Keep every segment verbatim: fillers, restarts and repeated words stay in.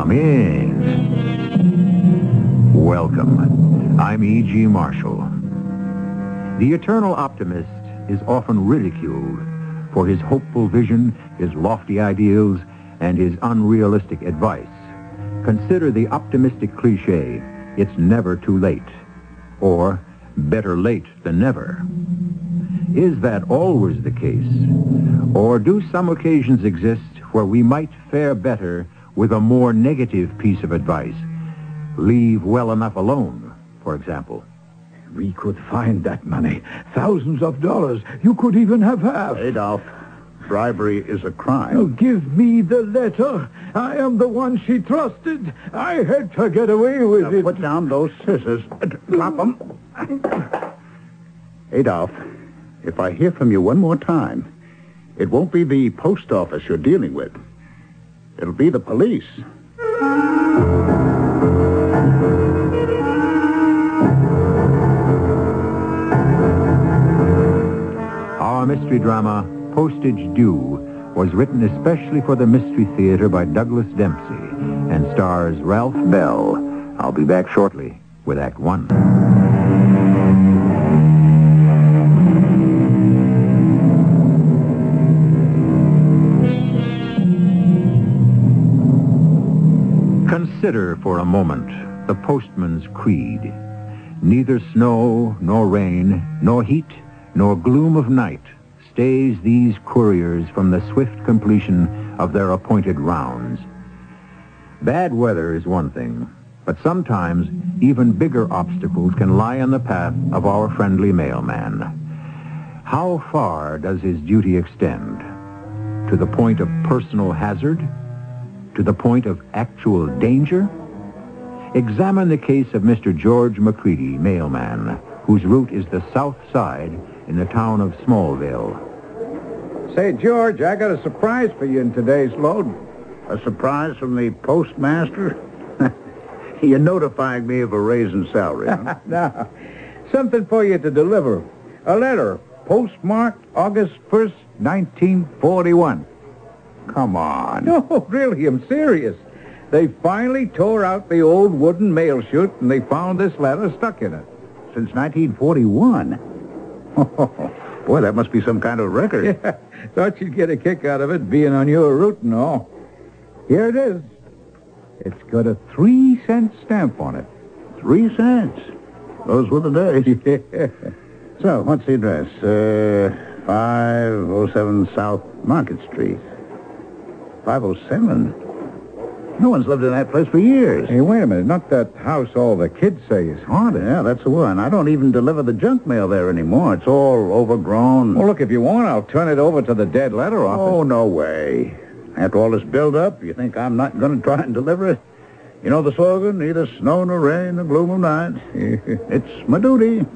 Come in. Welcome. I'm E G. Marshall. The eternal optimist is often ridiculed for his hopeful vision, his lofty ideals, and his unrealistic advice. Consider the optimistic cliche, it's never too late, or better late than never. Is that always the case? Or do some occasions exist where we might fare better with a more negative piece of advice? Leave well enough alone, for example. We could find that money. Thousands of dollars. You could even have half. Adolf, bribery is a crime. Oh, give me the letter. I am the one she trusted. I had to get away with Now, it. put down those scissors. Drop them. Adolf, if I hear from you one more time, it won't be the post office you're dealing with. It'll be the police. Our mystery drama, Postage Due, was written especially for the Mystery Theater by Douglas Dempsey and stars Ralph Bell. I'll be back shortly with Act One. Consider for a moment the postman's creed. Neither snow, nor rain, nor heat, nor gloom of night stays these couriers from the swift completion of their appointed rounds. Bad weather is one thing, but sometimes even bigger obstacles can lie in the path of our friendly mailman. How far does his duty extend? To the point of personal hazard? To the point of actual danger? Examine the case of Mister George McCready, mailman, whose route is the south side in the town of Smallville. Say, George, I got a surprise for you in today's load. A surprise from the postmaster? You're notifying me of a raise in salary, huh? No, something for you to deliver. A letter, postmarked August first, nineteen forty-one. Come on. No, really, I'm serious. They finally tore out the old wooden mail chute, and they found this letter stuck in it. Since nineteen forty-one? Oh, boy, that must be some kind of record. Yeah, thought you'd get a kick out of it, being on your route and all. Here it is. It's got a three-cent stamp on it. Three cents. Those were the days. Yeah. So, what's the address? Uh, five oh seven South Market Street. five oh seven? No one's lived in that place for years. Hey, wait a minute. Not that house all the kids say is haunted. Yeah, that's the one. I don't even deliver the junk mail there anymore. It's all overgrown. Well, look, if you want, I'll turn it over to the dead letter office. Oh, no way. After all this build-up, you think I'm not going to try and deliver it? You know the slogan, neither snow nor rain nor gloom of night. It's my duty.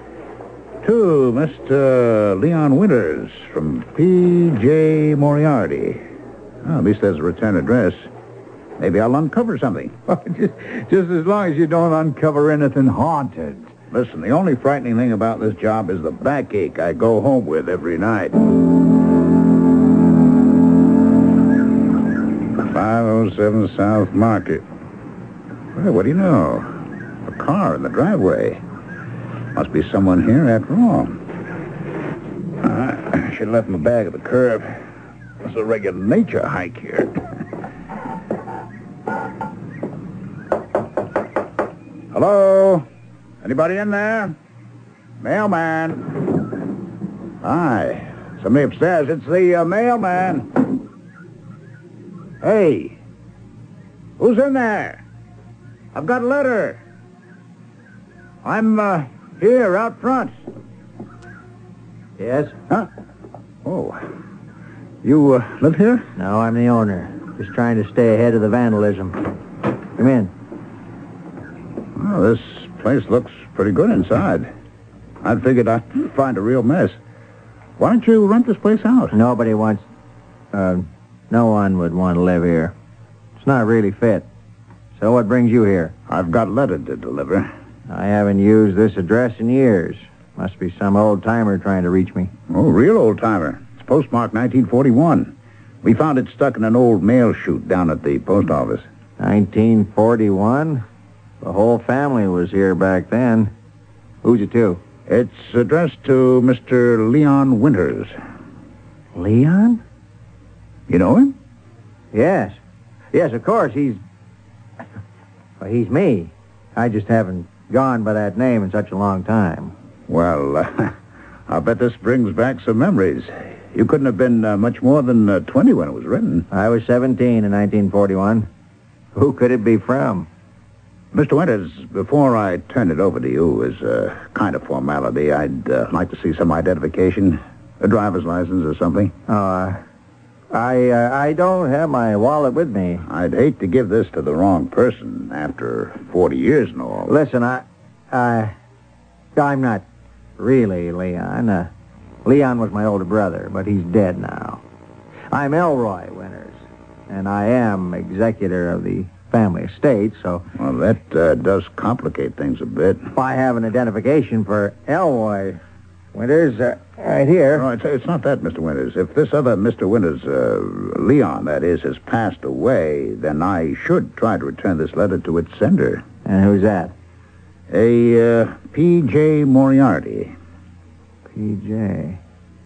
To Mister Leon Winters from P J Moriarty. Oh, at least there's a return address. Maybe I'll uncover something. just, just as long as you don't uncover anything haunted. Listen, the only frightening thing about this job is the backache I go home with every night. five oh seven South Market. Well, what do you know? A car in the driveway. Must be someone here after all. Uh, I should have left my bag at the curb. It's a regular nature hike here. Hello? Anybody in there? Mailman. Hi. Somebody upstairs. It's the uh, mailman. Hey. Who's in there? I've got a letter. I'm uh, here out front. Yes? Huh? Oh. You uh, live here? No, I'm the owner. Just trying to stay ahead of the vandalism. Come in. Well, this place looks pretty good inside. I'd figured I'd find a real mess. Why don't you rent this place out? Nobody wants... Uh, no one would want to live here. It's not really fit. So what brings you here? I've got a letter to deliver. I haven't used this address in years. Must be some old-timer trying to reach me. Oh, real old-timer. It's postmarked nineteen forty-one. We found it stuck in an old mail chute down at the post office. nineteen forty-one? The whole family was here back then. Who's it to? It's addressed to Mister Leon Winters. Leon? You know him? Yes. Yes, of course. He's... Well, he's me. I just haven't gone by that name in such a long time. Well, uh, I bet this brings back some memories. You couldn't have been uh, much more than uh, twenty when it was written. I was seventeen in nineteen forty-one. Who could it be from? Mister Winters, before I turn it over to you as a kind of formality, I'd uh, like to see some identification, a driver's license or something. Oh, uh, I uh, I don't have my wallet with me. I'd hate to give this to the wrong person after forty years and all. Listen, I, I, I'm not really Leon. Uh, Leon was my older brother, but he's dead now. I'm Elroy Winters, and I am executor of the family estate, so... Well, that uh, does complicate things a bit. If I have an identification for Elroy Winters, uh, right here... No, it's, it's not that, Mister Winters. If this other Mister Winters, uh, Leon, that is, has passed away, then I should try to return this letter to its sender. And who's that? A uh, P J Moriarty. P J.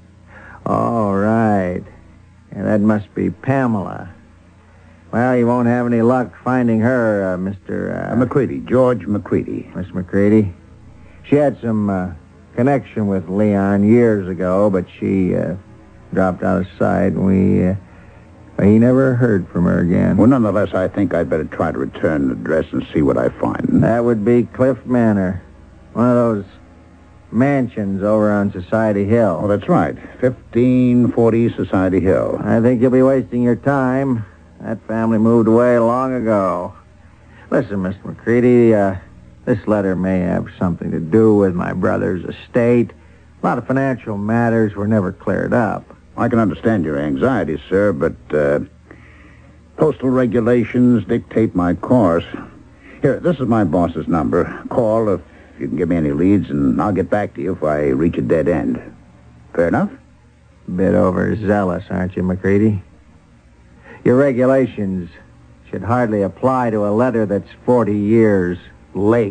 All right. Yeah, that must be Pamela. Well, you won't have any luck finding her, uh, Mister Uh, Uh, McCready, George McCready. Miss McCready. She had some uh, connection with Leon years ago, but she uh, dropped out of sight, and we... Uh, he never heard from her again. Well, nonetheless, I think I'd better try to return the address and see what I find. That would be Cliff Manor. One of those mansions over on Society Hill. Oh, that's right. fifteen forty Society Hill. I think you'll be wasting your time. That family moved away long ago. Listen, Mister McCready, uh, this letter may have something to do with my brother's estate. A lot of financial matters were never cleared up. I can understand your anxiety, sir, but uh, postal regulations dictate my course. Here, this is my boss's number. Call if you can give me any leads, and I'll get back to you if I reach a dead end. Fair enough? Bit overzealous, aren't you, McCready? Your regulations should hardly apply to a letter that's forty years late.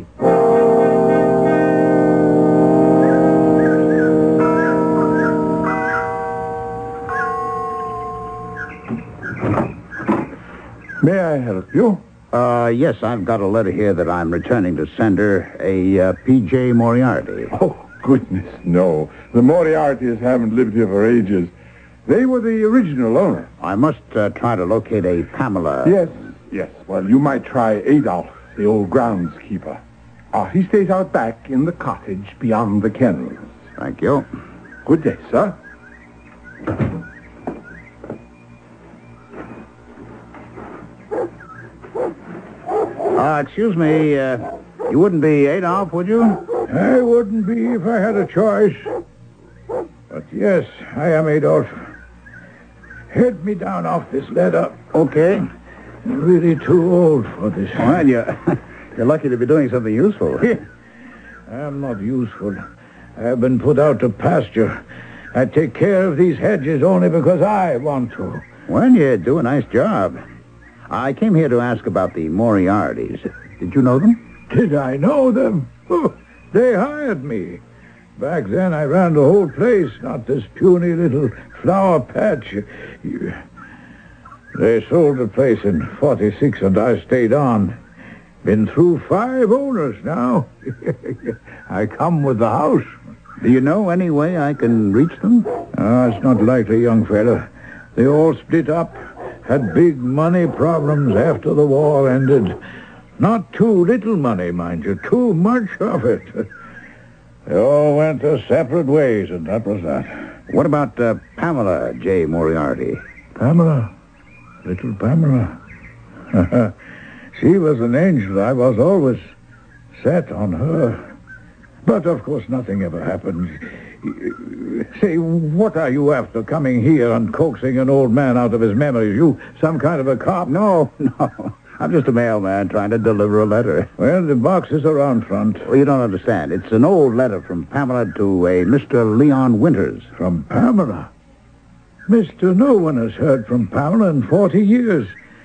May I help you? Uh, yes, I've got a letter here that I'm returning to sender, a uh, P J Moriarty. Oh, goodness, no. The Moriartys haven't lived here for ages. They were the original owner. I must uh, try to locate a Pamela. Yes, yes. Well, you might try Adolf, the old groundskeeper. Ah, he stays out back in the cottage beyond the kennels. Thank you. Good day, sir. Uh, excuse me, uh, you wouldn't be Adolf, would you? I wouldn't be if I had a choice. But yes, I am Adolf. Head me down off this ladder. Okay. I'm really too old for this. Well, you're, you're lucky to be doing something useful. I'm not useful. I've been put out to pasture. I take care of these hedges only because I want to. Well, you do a nice job. I came here to ask about the Moriartys. Did you know them? Did I know them? Oh, they hired me. Back then, I ran the whole place, not this puny little flower patch. They sold the place in forty-six, and I stayed on. Been through five owners now. I come with the house. Do you know any way I can reach them? Ah, it's not likely, young fella. They all split up. Had big money problems after the war ended. Not too little money, mind you. Too much of it. They all went their separate ways, and that was that. What about uh, Pamela J. Moriarty? Pamela? Little Pamela? She was an angel. I was always set on her. But, of course, nothing ever happened. Say, what are you after coming here and coaxing an old man out of his memories? You some kind of a cop? No, no. I'm just a mailman trying to deliver a letter. Well, the box is around front. Well, you don't understand. It's an old letter from Pamela to a Mister Leon Winters. From Pamela? Mister No one has heard from Pamela in forty years.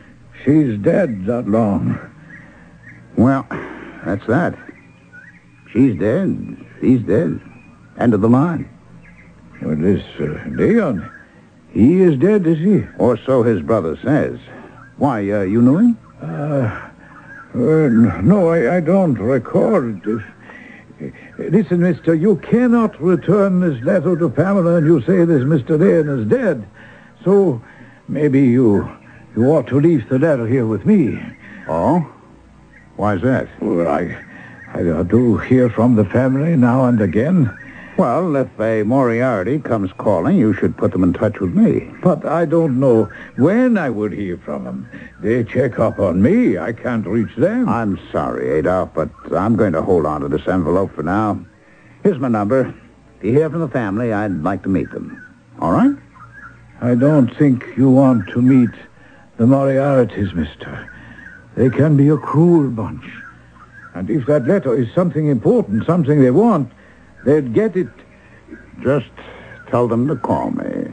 she's dead that long. Well, that's that. She's dead. He's dead. End of the line. Well, this uh, Leon, he is dead, is he? Or so his brother says. Why, uh, you knew him? Uh, uh, no, I, I don't recall it. Listen, mister, you cannot return this letter to Pamela and you say this Mister Leon is dead. So maybe you you ought to leave the letter here with me. Oh? Why's that? Well, I, I do hear from the family now and again. Well, if a Moriarty comes calling, you should put them in touch with me. But I don't know when I would hear from them. They check up on me. I can't reach them. I'm sorry, Adolf, but I'm going to hold on to this envelope for now. Here's my number. If you hear from the family, I'd like to meet them. All right? I don't think you want to meet the Moriartys, mister. They can be a cruel bunch. And if that letter is something important, something they want, they'd get it. Just tell them to call me.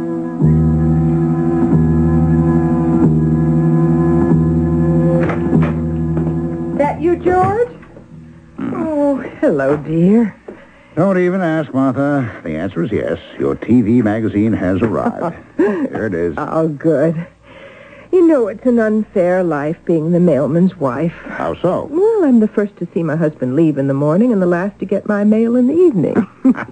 That you, George? Oh, hello, dear. Don't even ask, Martha. The answer is yes. Your T V magazine has arrived. Here it is. Oh, good. You know it's an unfair life being the mailman's wife. How so? Well, I'm the first to see my husband leave in the morning and the last to get my mail in the evening.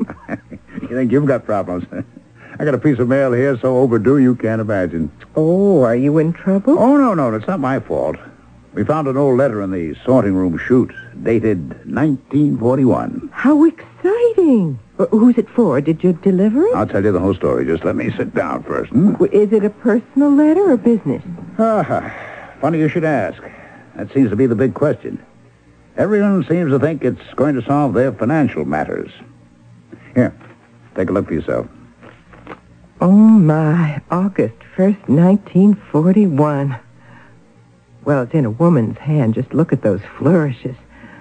You think you've got problems? I got a piece of mail here so overdue you can't imagine. Oh, are you in trouble? Oh, no, no, it's not my fault. We found an old letter in the sorting room chute, dated nineteen forty-one. How exciting. Uh, Who's it for? Did you deliver it? I'll tell you the whole story. Just let me sit down first. Hmm? Is it a personal letter or business? Ah, funny you should ask. That seems to be the big question. Everyone seems to think it's going to solve their financial matters. Here, take a look for yourself. Oh, my. August first, nineteen forty-one. Well, it's in a woman's hand. Just look at those flourishes.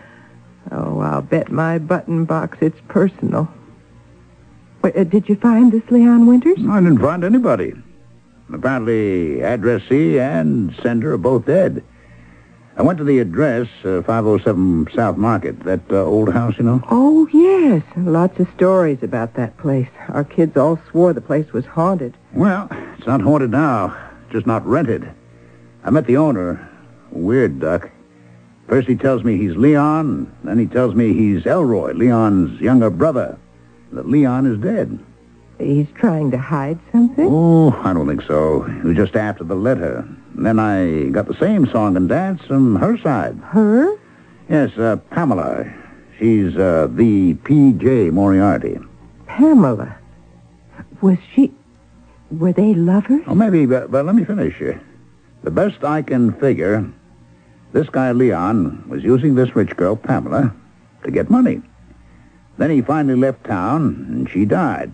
Oh, I'll bet my button box it's personal. Wait, uh, did you find this Leon Winters? I didn't find anybody. Apparently, addressee and sender are both dead. I went to the address, uh, five oh seven South Market, that uh, old house, you know? Oh, yes. Lots of stories about that place. Our kids all swore the place was haunted. Well, it's not haunted now, just not rented. I met the owner. Weird duck. First he tells me he's Leon, then he tells me he's Elroy, Leon's younger brother, that Leon is dead. He's trying to hide something? Oh, I don't think so. It was just after the letter. And then I got the same song and dance from her side. Her? Yes, uh, Pamela. She's uh, the P J Moriarty. Pamela. Was she... Were they lovers? Oh, maybe, but, but let me finish here. The best I can figure, this guy Leon was using this rich girl, Pamela, to get money. Then he finally left town, and she died.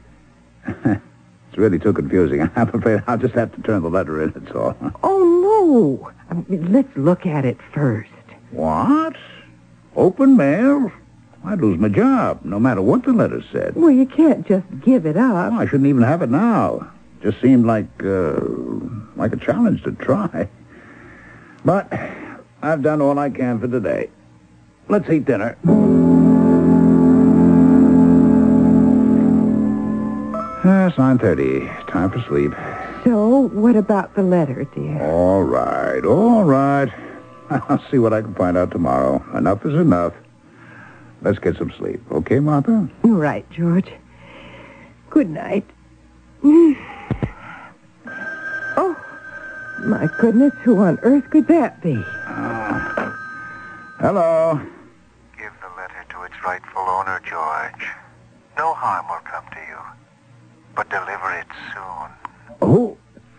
It's really too confusing. I'm afraid I'll just have to turn the letter in, that's all. Oh, no. I mean, let's look at it first. What? Open mail? I'd lose my job, no matter what the letter said. Well, you can't just give it up. Oh, I shouldn't even have it now. Just seemed like, uh, like a challenge to try. But I've done all I can for today. Let's eat dinner. Yes, nine thirty. Time for sleep. So, what about the letter, dear? All right, all right. I'll see what I can find out tomorrow. Enough is enough. Let's get some sleep. Okay, Martha? You're right, George. Good night. Oh, my goodness, who on earth could that be? Uh, hello. Give the letter to its rightful owner, George. No harm will come to you. But deliver it soon. Oh.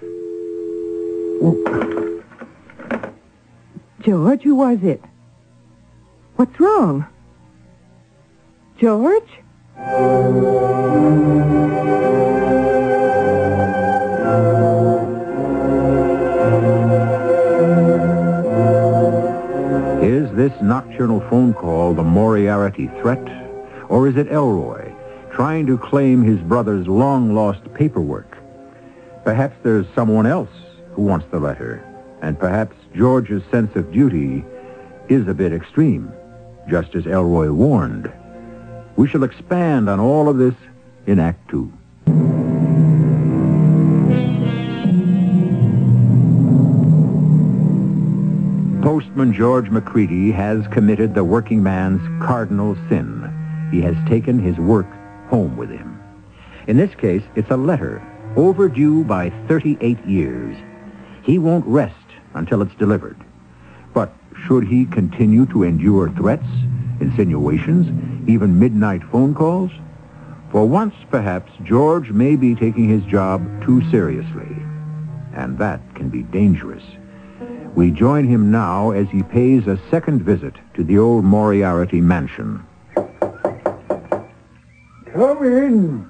George, who was it? What's wrong? George? Is this nocturnal phone call the Moriarty threat? Or is it Elroy trying to claim his brother's long-lost paperwork? Perhaps there's someone else who wants the letter. And perhaps George's sense of duty is a bit extreme, just as Elroy warned. We shall expand on all of this in Act Two. Postman George McCready has committed the working man's cardinal sin. He has taken his work home with him. In this case, it's a letter overdue by thirty-eight years. He won't rest until it's delivered. But should he continue to endure threats, insinuations, even midnight phone calls? For once, perhaps, George may be taking his job too seriously. And that can be dangerous. We join him now as he pays a second visit to the old Moriarty mansion. Come in.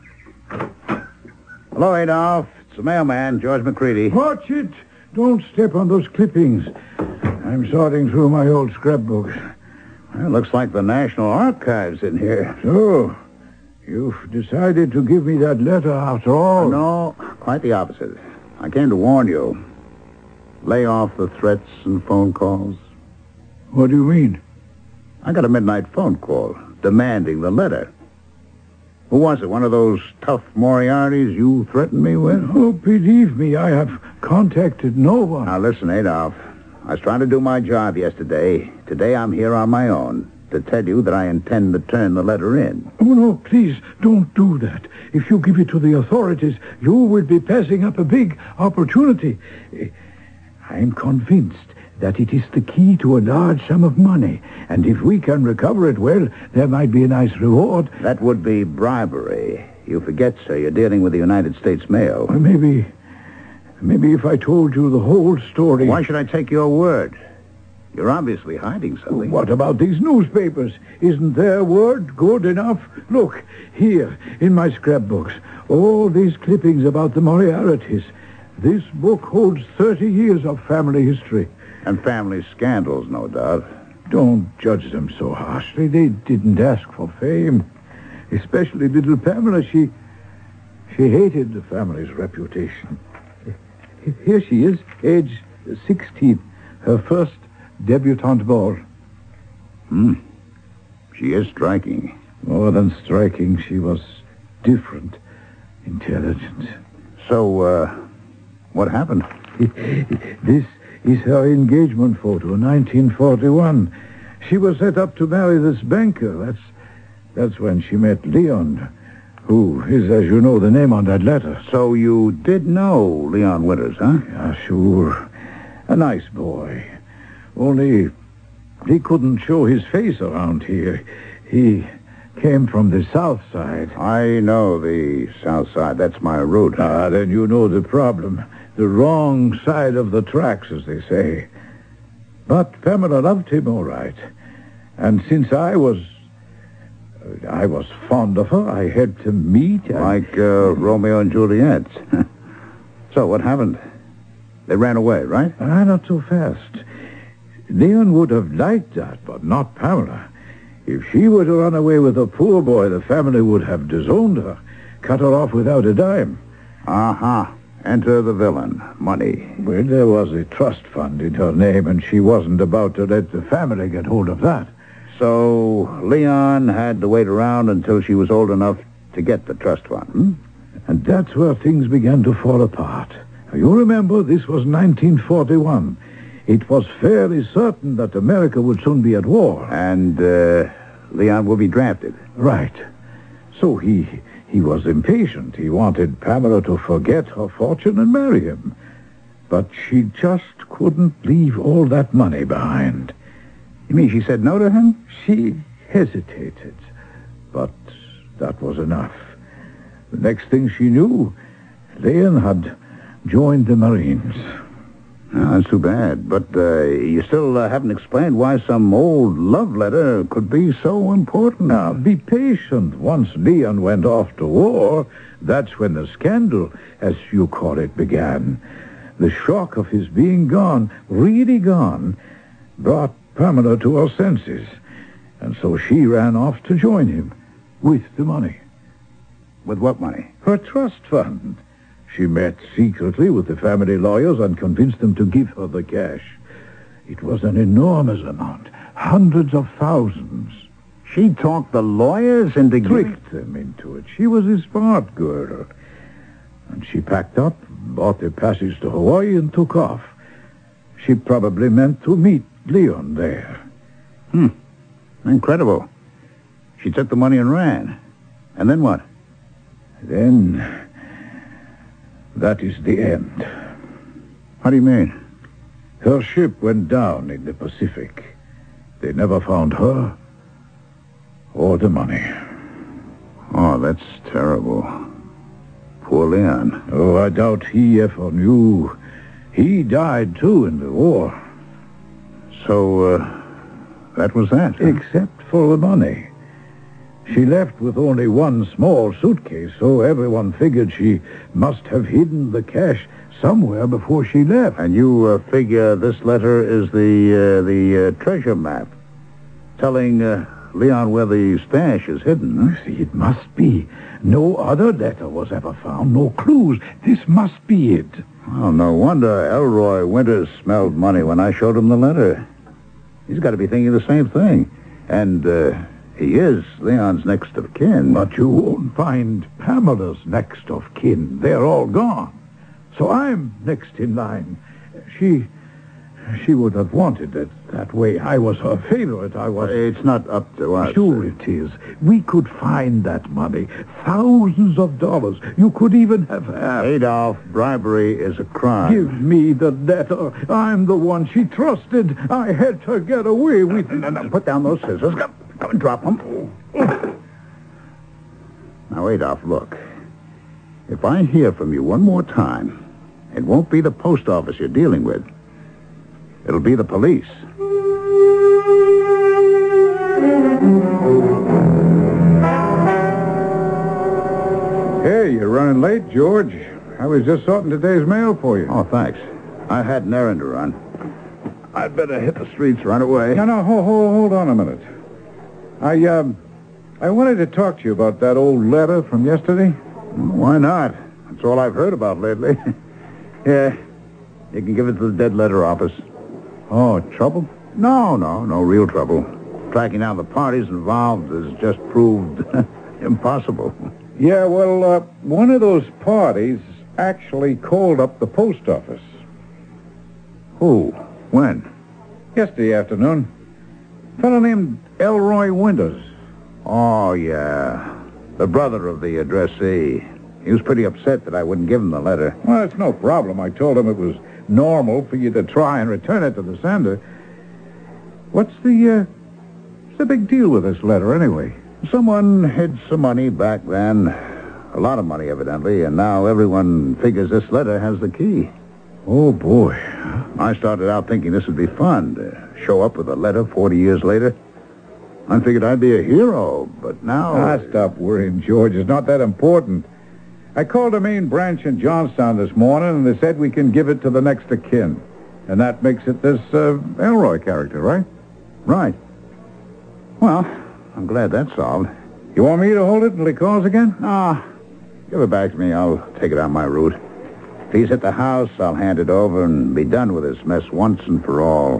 Hello, Adolph. It's the mailman, George McCready. Watch it. Don't step on those clippings. I'm sorting through my old scrapbooks. Well, it looks like the National Archives in here. So, you've decided to give me that letter after all? No, quite the opposite. I came to warn you. Lay off the threats and phone calls. What do you mean? I got a midnight phone call demanding the letter. Who was it? One of those tough Moriartys you threatened me with? Oh, believe me, I have contacted no one. Now, listen, Adolph. I was trying to do my job yesterday. Today I'm here on my own to tell you that I intend to turn the letter in. Oh, no, please, don't do that. If you give it to the authorities, you will be passing up a big opportunity. I'm convinced that it is the key to a large sum of money. And if we can recover it, well, there might be a nice reward. That would be bribery. You forget, sir, you're dealing with the United States Mail. Well, maybe, maybe if I told you the whole story... Why should I take your word? You're obviously hiding something. What about these newspapers? Isn't their word good enough? Look, here, in my scrapbooks, all these clippings about the Moriartys. This book holds thirty years of family history. And family scandals, no doubt. Don't judge them so harshly. They didn't ask for fame. Especially little Pamela. She, she hated the family's reputation. Here she is, age sixteen. Her first debutante ball. Hmm. She is striking. More than striking, she was different, intelligent. So, uh, what happened? This is her engagement photo, nineteen forty-one. She was set up to marry this banker. That's that's when she met Leon, who is, as you know, the name on that letter. So you did know Leon Winters, huh? Yeah, sure. A nice boy. Only he couldn't show his face around here. He came from the south side. I know the south side. That's my route. Ah, then you know the problem. The wrong side of the tracks, as they say. But Pamela loved him all right. And since I was... Uh, I was fond of her, I had to meet... And... Like uh, Romeo and Juliet. So, what happened? They ran away, right? Ah, not so fast. Leon would have liked that, but not Pamela. If she were to run away with a poor boy, the family would have disowned her, cut her off without a dime. Uh-huh. Enter the villain. Money. Well, there was a trust fund in her name, and she wasn't about to let the family get hold of that. So Leon had to wait around until she was old enough to get the trust fund, hmm? And that's where things began to fall apart. You remember, this was nineteen forty-one. It was fairly certain that America would soon be at war. And uh, Leon will be drafted. Right. So he... He was impatient. He wanted Pamela to forget her fortune and marry him. But she just couldn't leave all that money behind. You mean she said no to him? She hesitated. But that was enough. The next thing she knew, Leon had joined the Marines. Oh, that's too bad. But uh, you still uh, haven't explained why some old love letter could be so important. Now, be patient. Once Leon went off to war, that's when the scandal, as you call it, began. The shock of his being gone, really gone, brought Pamela to her senses. And so she ran off to join him with the money. With what money? Her trust fund. She met secretly with the family lawyers and convinced them to give her the cash. It was an enormous amount, hundreds of thousands. She talked the lawyers into giving... Tricked them into it. She was a smart girl. And she packed up, bought a passage to Hawaii, and took off. She probably meant to meet Leon there. Hmm. Incredible. She took the money and ran. And then what? Then... that is the end. How do you mean? Her ship went down in the Pacific. They never found her or the money. Oh, that's terrible. Poor Leon. Oh, I doubt he ever knew. He died, too, in the war. So, uh, that was that, huh? Except for the money. She left with only one small suitcase, so everyone figured she must have hidden the cash somewhere before she left. And you uh, figure this letter is the uh, the uh, treasure map, telling uh, Leon where the stash is hidden, huh? See, it must be. No other letter was ever found, no clues. This must be it. Well, no wonder Elroy Winters smelled money when I showed him the letter. He's got to be thinking the same thing. And, uh, he is Leon's next of kin. But you won't find Pamela's next of kin. They're all gone. So I'm next in line. She... She would have wanted it that way. I was her favorite. I was... It's not up to us. Sure it is. We could find that money. Thousands of dollars. You could even have half. Adolf, bribery is a crime. Give me the letter. I'm the one she trusted. I had her get away with... No, no, no. Put down those scissors. Come, come and drop them. Now, Adolf, look. If I hear from you one more time, it won't be the post office you're dealing with. It'll be the police. Hey, you're running late, George. I was just sorting today's mail for you. Oh, thanks. I had an errand to run. I'd better hit the streets right away. No, no, hold, hold, hold on a minute. I, um, I wanted to talk to you about that old letter from yesterday. Why not? That's all I've heard about lately. Yeah, you can give it to the dead letter office. Oh, trouble? No, no, no real trouble. Tracking down the parties involved has just proved impossible. Yeah, well, uh, one of those parties actually called up the post office. Who? When? Yesterday afternoon. A fellow named Elroy Winters. Oh, yeah. The brother of the addressee. He was pretty upset that I wouldn't give him the letter. Well, it's no problem. I told him it was normal for you to try and return it to the sender. What's the, uh, what's the big deal with this letter, anyway? Someone hid some money back then. A lot of money, evidently, and now everyone figures this letter has the key. Oh, boy. I started out thinking this would be fun, to show up with a letter forty years later. I figured I'd be a hero, but now... Ah, stop worrying, George. It's not that important. I called the main branch in Johnstown this morning, and they said we can give it to the next of kin. And that makes it this uh, Elroy character, right? Right. Well, I'm glad that's solved. You want me to hold it until he calls again? Ah, give it back to me. I'll take it on my route. If he's at the house, I'll hand it over and be done with this mess once and for all.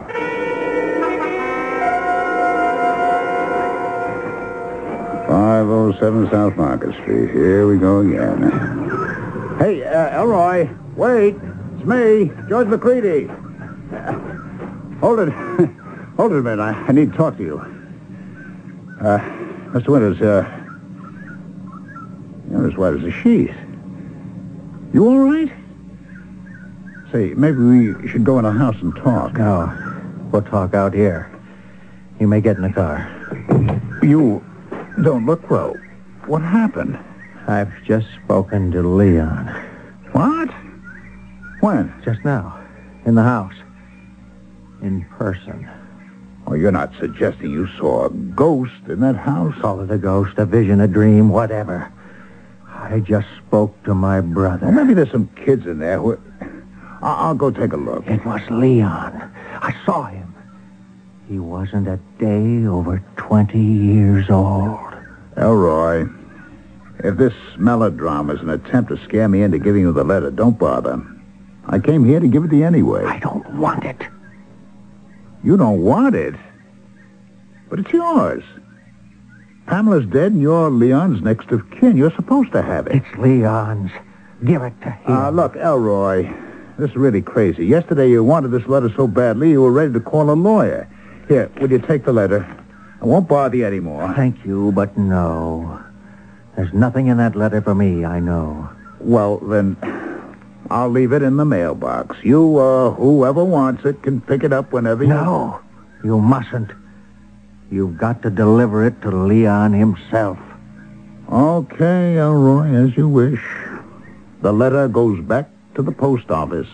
five oh seven South Market Street. Here we go again. Hey, uh, Elroy, wait. It's me, George McCready. Uh, hold it. Hold it a minute. I, I need to talk to you. Uh, Mister Winters, uh, you're as white as a sheet. You all right? Say, maybe we should go in the house and talk. No, we'll talk out here. You may get in the car. You don't look well. What happened? I've just spoken to Leon. What? When? Just now. In the house. In person. Oh, you're not suggesting you saw a ghost in that house? Call it a ghost, a vision, a dream, whatever. I just spoke to my brother. Well, maybe there's some kids in there who... I'll, I'll go take a look. It was Leon. I saw him. He wasn't a day over twenty years old. Elroy, If this melodrama is an attempt to scare me into giving you the letter, don't bother. I came here to give it to you anyway. I don't want it. You don't want it? But it's yours. Pamela's dead and you're Leon's next of kin. You're supposed to have it. It's Leon's. Give it to him. Ah, uh, look, Elroy, this is really crazy. Yesterday you wanted this letter so badly you were ready to call a lawyer. Here, will you take the letter? I won't bother you anymore. Thank you, but no. There's nothing in that letter for me, I know. Well, then, I'll leave it in the mailbox. You, uh, whoever wants it, can pick it up whenever you... No, you mustn't. You've got to deliver it to Leon himself. Okay, Elroy, as you wish. The letter goes back to the post office.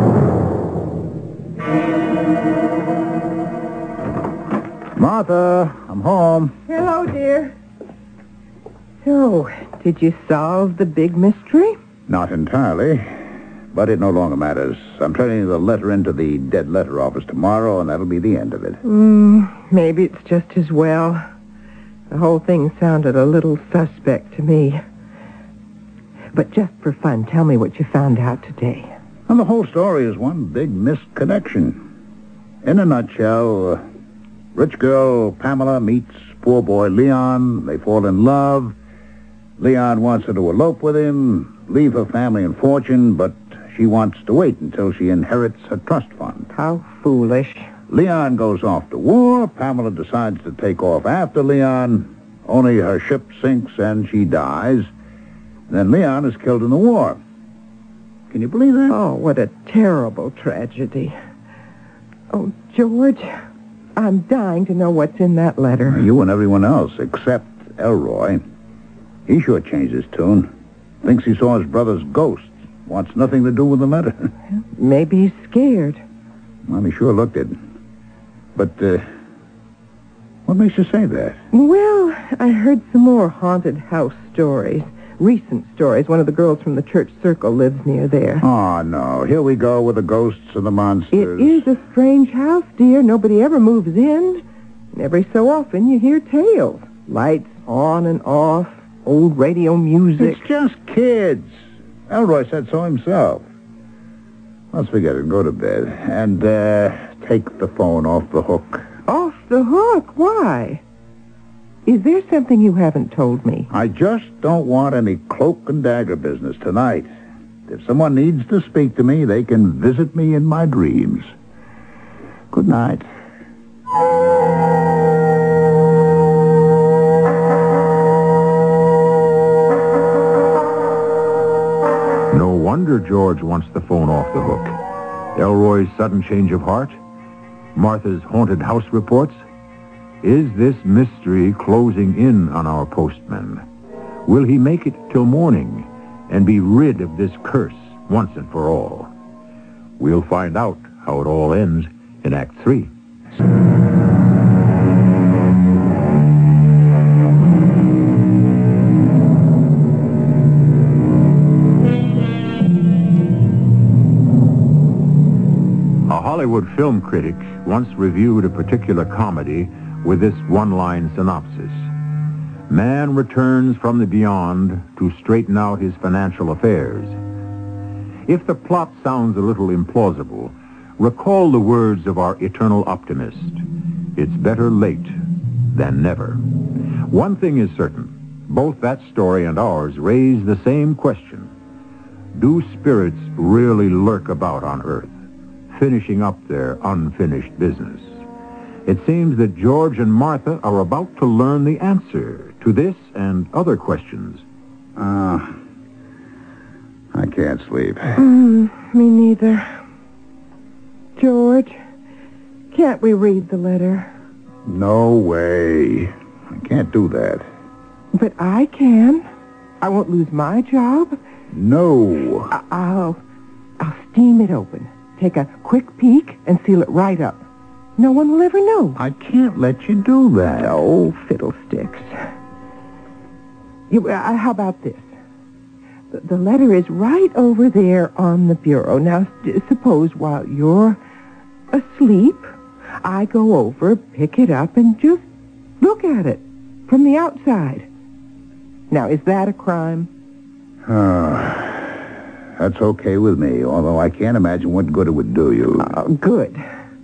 Martha, I'm home. Hello, dear. So, did you solve the big mystery? Not entirely, but it no longer matters. I'm turning the letter into the dead letter office tomorrow, and that'll be the end of it. Mm, maybe it's just as well. The whole thing sounded a little suspect to me. But just for fun, tell me what you found out today. And the whole story is one big misconnection. In a nutshell, uh, rich girl Pamela meets poor boy Leon. They fall in love. Leon wants her to elope with him, leave her family and fortune, but she wants to wait until she inherits her trust fund. How foolish. Leon goes off to war. Pamela decides to take off after Leon. Only her ship sinks and she dies. Then Leon is killed in the war. Can you believe that? Oh, what a terrible tragedy. Oh, George, I'm dying to know what's in that letter. You and everyone else, except Elroy. He sure changed his tune. Thinks he saw his brother's ghost. Wants nothing to do with the letter. Maybe he's scared. Well, he sure looked it. But, uh, what makes you say that? Well, I heard some more haunted house stories. Recent stories. One of the girls from the church circle lives near there. Oh, no. Here we go with the ghosts and the monsters. It is a strange house, dear. Nobody ever moves in. And every so often you hear tales. Lights on and off. Old radio music. It's just kids. Elroy said so himself. Let's forget it. Go to bed. And, uh, take the phone off the hook. Off the hook? Why? Is there something you haven't told me? I just don't want any cloak and dagger business tonight. If someone needs to speak to me, they can visit me in my dreams. Good night. No wonder George wants the phone off the hook. Elroy's sudden change of heart? Martha's haunted house reports? Is this mystery closing in on our postman? Will he make it till morning and be rid of this curse once and for all? We'll find out how it all ends in Act Three. A Hollywood film critic once reviewed a particular comedy with this one-line synopsis. Man returns from the beyond to straighten out his financial affairs. If the plot sounds a little implausible, recall the words of our eternal optimist. It's better late than never. One thing is certain. Both that story and ours raise the same question. Do spirits really lurk about on Earth, finishing up their unfinished business? It seems that George and Martha are about to learn the answer to this and other questions. Ah, uh, I can't sleep. Mm, me neither. George, can't we read the letter? No way. I can't do that. But I can. I won't lose my job. No. I- I'll, I'll steam it open. Take a quick peek and seal it right up. No one will ever know. I can't let you do that. Oh, fiddlesticks. You, uh, how about this? The, the letter is right over there on the bureau. Now, s- suppose while you're asleep, I go over, pick it up, and just look at it from the outside. Now, is that a crime? Oh, that's okay with me, although I can't imagine what good it would do you. Oh, good.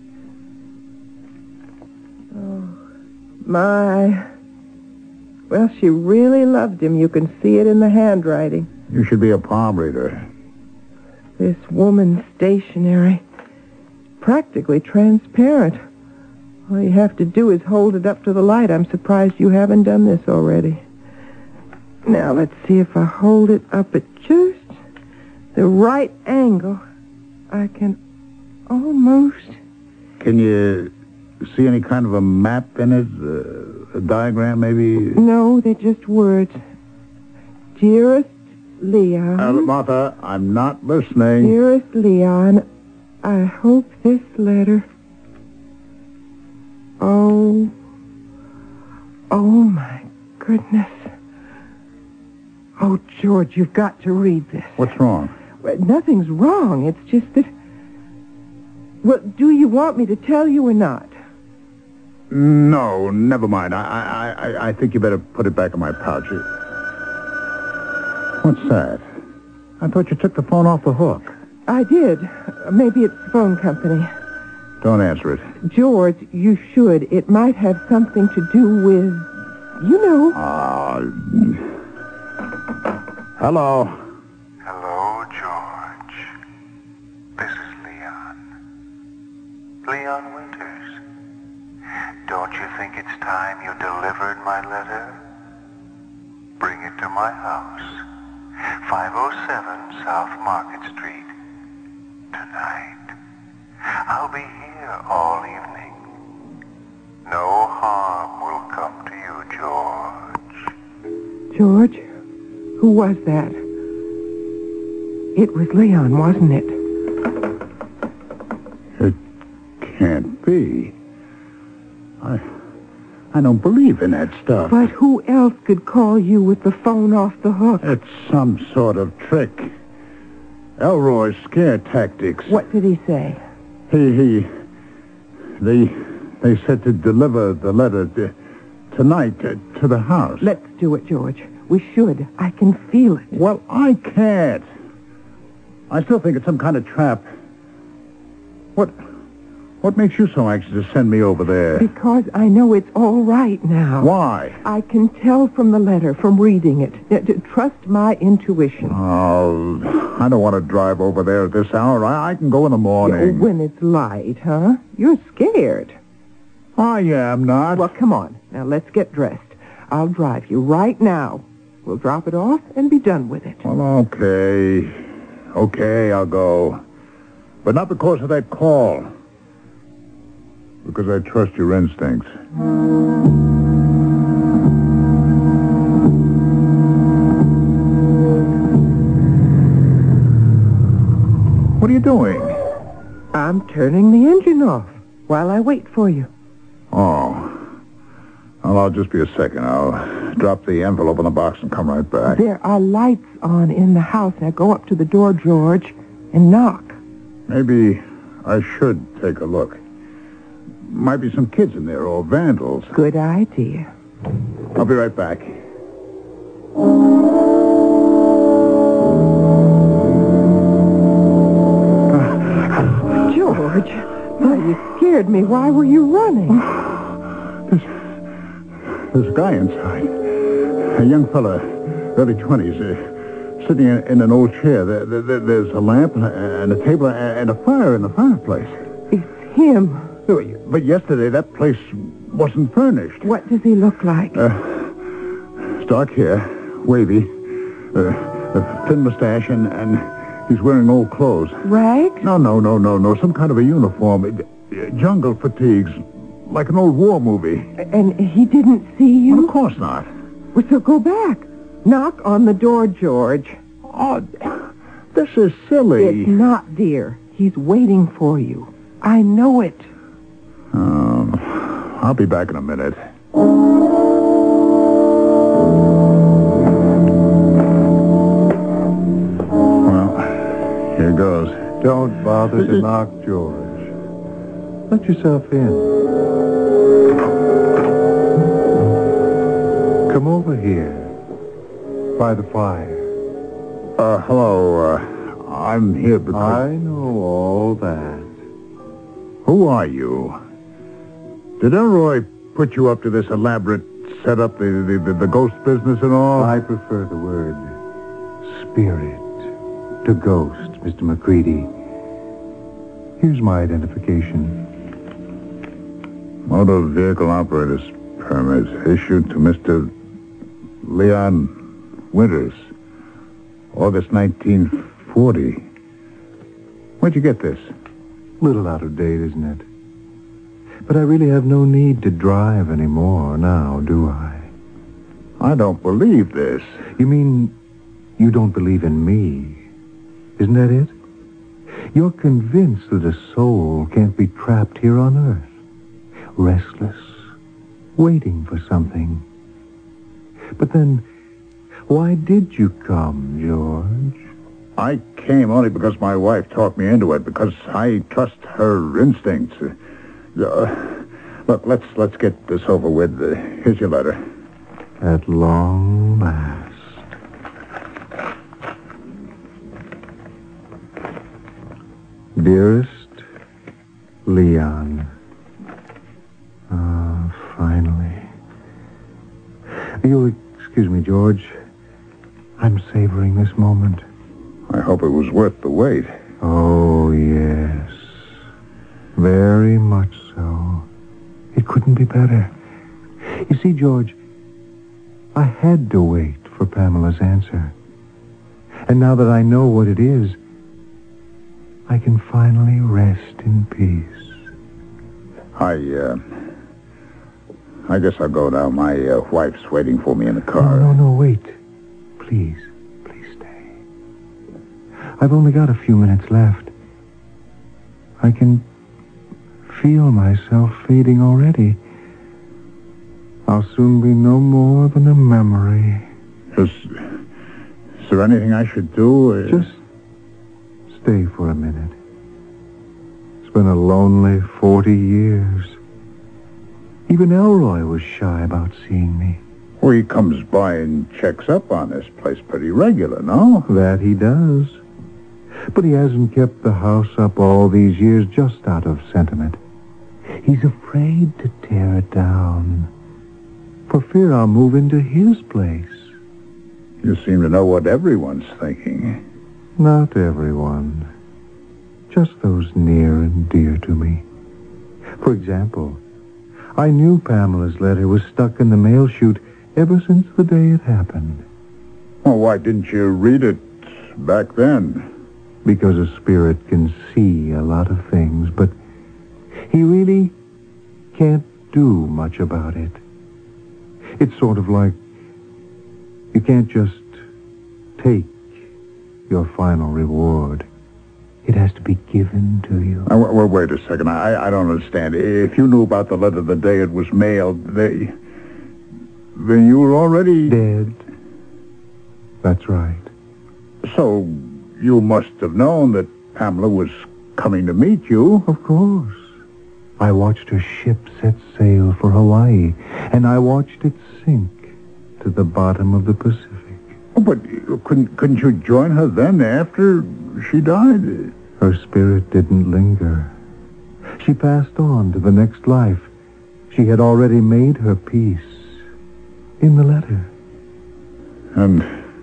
Oh, my. Well, she really loved him. You can see it in the handwriting. You should be a palm reader. This woman's stationery. Practically transparent. All you have to do is hold it up to the light. I'm surprised you haven't done this already. Now, let's see if I hold it up at just the right angle. I can almost... Can you see any kind of a map in it? Uh, a diagram, maybe? No, they're just words. Dearest Leon... Uh, Martha, I'm not listening. Dearest Leon, I hope this letter... Oh... Oh, my goodness. Oh, George, you've got to read this. What's wrong? Well, nothing's wrong. It's just that... Well, do you want me to tell you or not? No, never mind. I, I, I, I think you better put it back in my pouch. What's that? I thought you took the phone off the hook. I did. Maybe it's the phone company. Don't answer it. George, you should. It might have something to do with... You know. Ah... Hello. Hello, George. This is Leon. Leon Winters. Don't you think it's time you delivered my letter? Bring it to my house. five oh seven South Market Street. Tonight. I'll be here all evening. No harm will come to you, George. George? Who was that? It was Leon, wasn't it? It can't be. I... I don't believe in that stuff. But who else could call you with the phone off the hook? It's some sort of trick. Elroy's scare tactics. What did he say? He, he... They... They said to deliver the letter to, tonight to, to the house. Let's do it, George. We should. I can feel it. Well, I can't. I still think it's some kind of trap. What... What makes you so anxious to send me over there? Because I know it's all right now. Why? I can tell from the letter, from reading it. Uh, to trust my intuition. Oh, I don't want to drive over there at this hour. I, I can go in the morning. When it's light, huh? You're scared. I am not. Well, come on. Now, let's get dressed. I'll drive you right now. We'll drop it off and be done with it. Well, okay. Okay, I'll go. But not because of that call. Because I trust your instincts. What are you doing? I'm turning the engine off while I wait for you. Oh. Well, I'll just be a second. I'll drop the envelope in the box and come right back. There are lights on in the house. Now go up to the door, George, and knock. Maybe I should take a look. Might be some kids in there or vandals. Good idea. I'll be right back. George, now you scared me. Why were you running? There's, there's a guy inside. A young fella, early twenties, uh, sitting in, in an old chair. There, there, there's a lamp and a, and a table and a fire in the fireplace. It's him. But yesterday, that place wasn't furnished. What does he look like? Uh, dark hair, wavy, uh, a thin mustache, and, and he's wearing old clothes. Rags? No, no, no, no, no. Some kind of a uniform. Uh, jungle fatigues, like an old war movie. And he didn't see you? Well, of course not. Well, so go back. Knock on the door, George. Oh, this is silly. It's not, dear. He's waiting for you. I know it. Um, I'll be back in a minute. Well, here goes. Don't bother to knock, George. Let yourself in. Come over here. by the fire. Uh, hello. Uh, I'm here because... I know all that. Who are you? Did Elroy put you up to this elaborate setup, the, the, the, the ghost business and all? I prefer the word spirit to ghost, Mister McCready. Here's my identification. Motor vehicle operator's permit issued to Mister Leon Winters, August nineteen forty. Where'd you get this? Little out of date, isn't it? But I really have no need to drive anymore now, do I? I don't believe this. You mean you don't believe in me? Isn't that it? You're convinced that a soul can't be trapped here on Earth, restless, waiting for something. But then, why did you come, George? I came only because my wife talked me into it, because I trust her instincts. Uh, look, let's let's get this over with. Uh, here's your letter. At long last. Dearest Leon. Ah, finally. You'll excuse me, George. I'm savoring this moment. I hope it was worth the wait. Oh, yes. Very much so. It couldn't be better. You see, George, I had to wait for Pamela's answer. And now that I know what it is, I can finally rest in peace. I, uh... I guess I'll go now. My uh, wife's waiting for me in the car. No, no, no, wait. Please, please stay. I've only got a few minutes left. I can feel myself fading already. I'll soon be no more than a memory. Is, is there anything I should do? Uh... Just stay for a minute. It's been a lonely forty years. Even Elroy was shy about seeing me. Well, he comes by and checks up on this place pretty regular, no? That he does. But he hasn't kept the house up all these years just out of sentiment. He's afraid to tear it down, for fear I'll move into his place. You seem to know what everyone's thinking. Not everyone. Just those near and dear to me. For example, I knew Pamela's letter was stuck in the mail chute ever since the day it happened. Well, why didn't you read it back then? Because a spirit can see a lot of things, but he really can't do much about it. It's sort of like you can't just take your final reward. It has to be given to you. Uh, well, wait a second. I, I don't understand. If you knew about the letter the day it was mailed, they... then you were already... Dead. That's right. So you must have known that Pamela was coming to meet you. Of course. I watched her ship set sail for Hawaii, and I watched it sink to the bottom of the Pacific. Oh, but couldn't, couldn't you join her then after she died? Her spirit didn't linger. She passed on to the next life. She had already made her peace in the letter. And...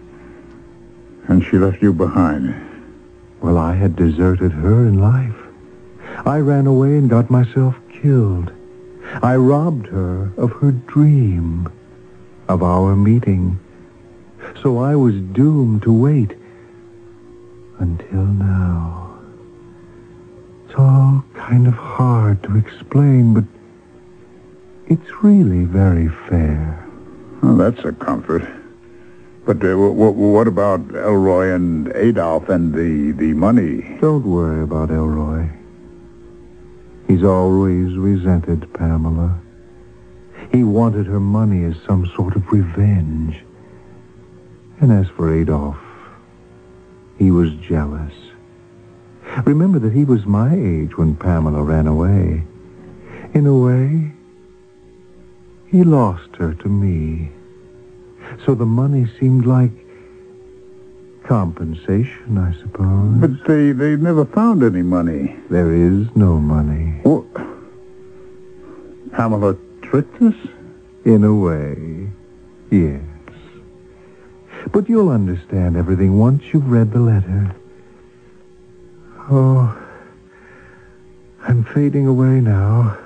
and she left you behind. Well, I had deserted her in life. I ran away and got myself killed. I robbed her of her dream, of our meeting. So I was doomed to wait until now. It's all kind of hard to explain, but it's really very fair. Well, that's a comfort. But uh, w- w- what about Elroy and Adolf and the, the money? Don't worry about Elroy. He's always resented Pamela. He wanted her money as some sort of revenge. And as for Adolf, he was jealous. Remember that he was my age when Pamela ran away. In a way, he lost her to me. So the money seemed like Compensation, I suppose. But they, they never found any money. There is no money. Well, Pamela tricked us? In a way, yes. But you'll understand everything once you've read the letter. Oh, I'm fading away now.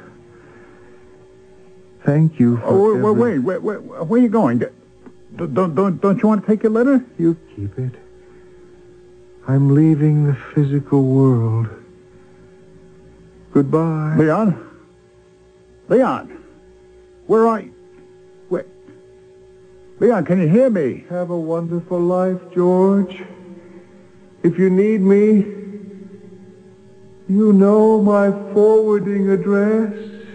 Thank you for Oh, every... wait, wait, wait, wait, where are you going? Don't, don't, don't, don't you want to take your letter? You keep it. I'm leaving the physical world. Goodbye. Leon? Leon? Where are you? Where? Leon, can you hear me? Have a wonderful life, George. If you need me, you know my forwarding address.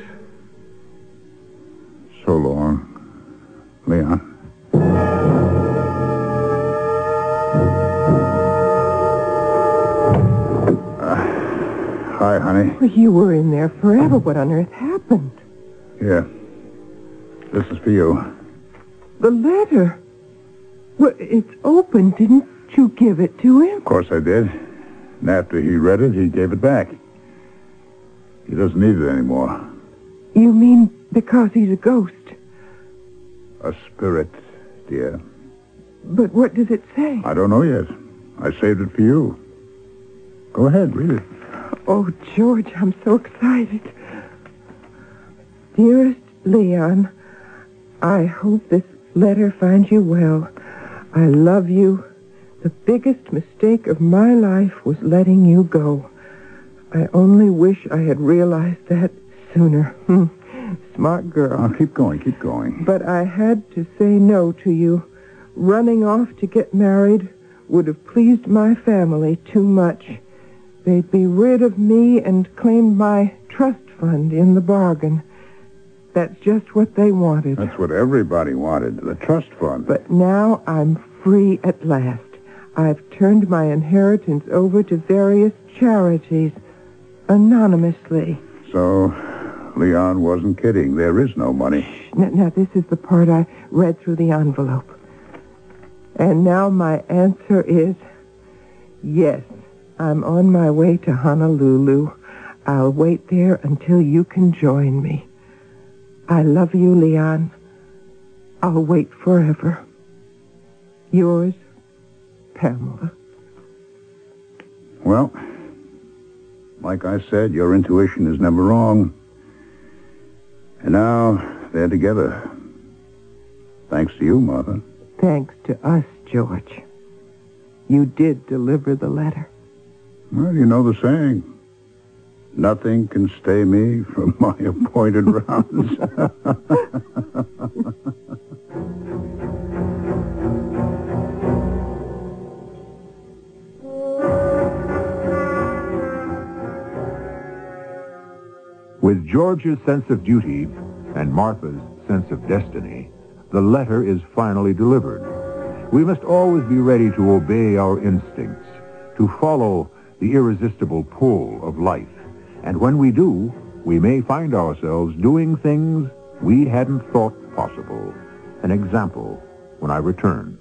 So long, Leon. Hi, honey. Well, you were in there forever. What on earth happened? Here. This is for you. The letter. Well, it's open. Didn't you give it to him? Of course I did. And after he read it, he gave it back. He doesn't need it anymore. You mean because he's a ghost? A spirit, dear. But what does it say? I don't know yet. I saved it for you. Go ahead, read it. Oh, George, I'm so excited. Dearest Leon, I hope this letter finds you well. I love you. The biggest mistake of my life was letting you go. I only wish I had realized that sooner. Hmm. Smart girl. Oh, keep going, keep going. But I had to say no to you. Running off to get married would have pleased my family too much. They'd be rid of me and claimed my trust fund in the bargain. That's just what they wanted. That's what everybody wanted, the trust fund. But now I'm free at last. I've turned my inheritance over to various charities, anonymously. So, Leon wasn't kidding. There is no money. Now, now, this is the part I read through the envelope. And now my answer is yes. I'm on my way to Honolulu. I'll wait there until you can join me. I love you, Leon. I'll wait forever. Yours, Pamela. Well, like I said, your intuition is never wrong. And now they're together. Thanks to you, Martha. Thanks to us, George. You did deliver the letter. Well, you know the saying. Nothing can stay me from my appointed rounds. With George's sense of duty and Martha's sense of destiny, the letter is finally delivered. We must always be ready to obey our instincts, to follow the irresistible pull of life. And when we do, we may find ourselves doing things we hadn't thought possible. An example when I return.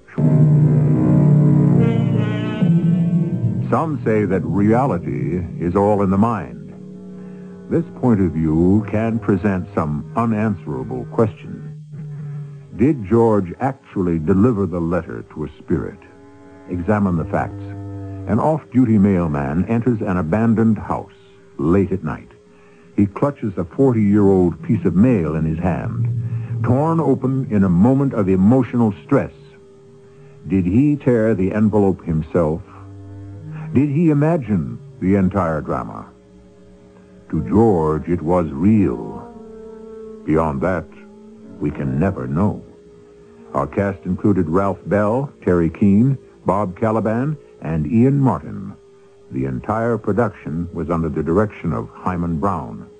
Some say that reality is all in the mind. This point of view can present some unanswerable questions. Did George actually deliver the letter to a spirit? Examine the facts. An off-duty mailman enters an abandoned house late at night. He clutches a forty-year-old piece of mail in his hand, torn open in a moment of emotional stress. Did he tear the envelope himself? Did he imagine the entire drama? To George, it was real. Beyond that, we can never know. Our cast included Ralph Bell, Terry Keane, Bob Caliban, and Ian Martin. The entire production was under the direction of Hyman Brown.